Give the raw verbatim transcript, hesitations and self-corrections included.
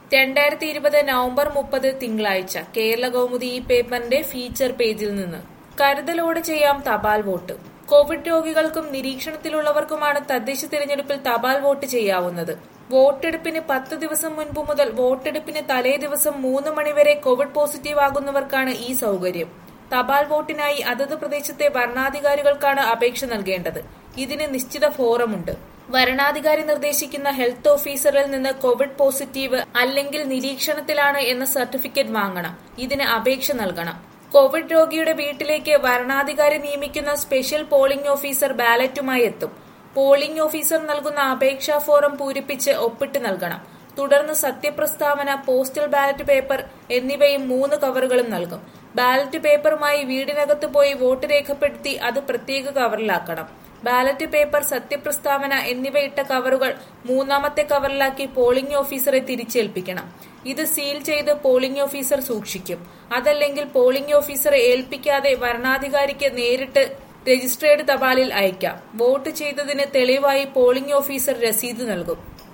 രണ്ടായിരത്തി ഇരുപത് നവംബർ മുപ്പത് തിങ്കളാഴ്ച കേരള കൗമുദി ഈ പേപ്പറിന്റെ ഫീച്ചർ പേജിൽ നിന്ന് കരുതലോടെ ചെയ്യാം തപാൽ വോട്ട്. കോവിഡ് രോഗികൾക്കും നിരീക്ഷണത്തിലുള്ളവർക്കുമാണ് തദ്ദേശ തിരഞ്ഞെടുപ്പിൽ തപാൽ വോട്ട് ചെയ്യാവുന്നത്. വോട്ടെടുപ്പിന് പത്ത് ദിവസം മുൻപ് മുതൽ വോട്ടെടുപ്പിന് തലേ ദിവസം മൂന്ന് മണിവരെ കോവിഡ് പോസിറ്റീവ് ആകുന്നവർക്കാണ് ഈ സൌകര്യം. തപാൽ വോട്ടിനായി അതത് പ്രദേശത്തെ വരണാധികാരികൾക്കാണ് അപേക്ഷ നൽകേണ്ടത്. ഇതിന് നിശ്ചിത ഫോറമുണ്ട്. വരണാധികാരി നിർദ്ദേശിക്കുന്ന ഹെൽത്ത് ഓഫീസറിൽ നിന്ന് കോവിഡ് പോസിറ്റീവ് അല്ലെങ്കിൽ നിരീക്ഷണത്തിലാണ് എന്ന സർട്ടിഫിക്കറ്റ് വാങ്ങണം. ഇതിന് അപേക്ഷ നൽകണം. കോവിഡ് രോഗിയുടെ വീട്ടിലേക്ക് വരണാധികാരി നിയമിക്കുന്ന സ്പെഷ്യൽ പോളിംഗ് ഓഫീസർ ബാലറ്റുമായി എത്തും. പോളിംഗ് ഓഫീസർ നൽകുന്ന അപേക്ഷാ ഫോറം പൂരിപ്പിച്ച് ഒപ്പിട്ട് നൽകണം. തുടർന്ന് സത്യപ്രസ്താവന, പോസ്റ്റൽ ബാലറ്റ് പേപ്പർ എന്നിവയും മൂന്ന് കവറുകളും നൽകും. ബാലറ്റ് പേപ്പറുമായി വീടിനകത്ത് പോയി വോട്ട് രേഖപ്പെടുത്തി അത് പ്രത്യേക കവറിലാക്കണം. ബാലറ്റ് പേപ്പർ, സത്യപ്രസ്താവന എന്നിവ ഇട്ട കവറുകൾ മൂന്നാമത്തെ കവറിലാക്കി പോളിംഗ് ഓഫീസറെ തിരിച്ചേൽപ്പിക്കണം. ഇത് സീൽ ചെയ്ത് പോളിംഗ് ഓഫീസർ സൂക്ഷിക്കും. അതല്ലെങ്കിൽ പോളിംഗ് ഓഫീസറെ ഏൽപ്പിക്കാതെ വരണാധികാരിക്ക് നേരിട്ട് രജിസ്ട്രേഡ് തപാലിൽ അയക്കാം. വോട്ട് ചെയ്തതിന് തെളിവായി പോളിംഗ് ഓഫീസർ രസീത് നൽകും.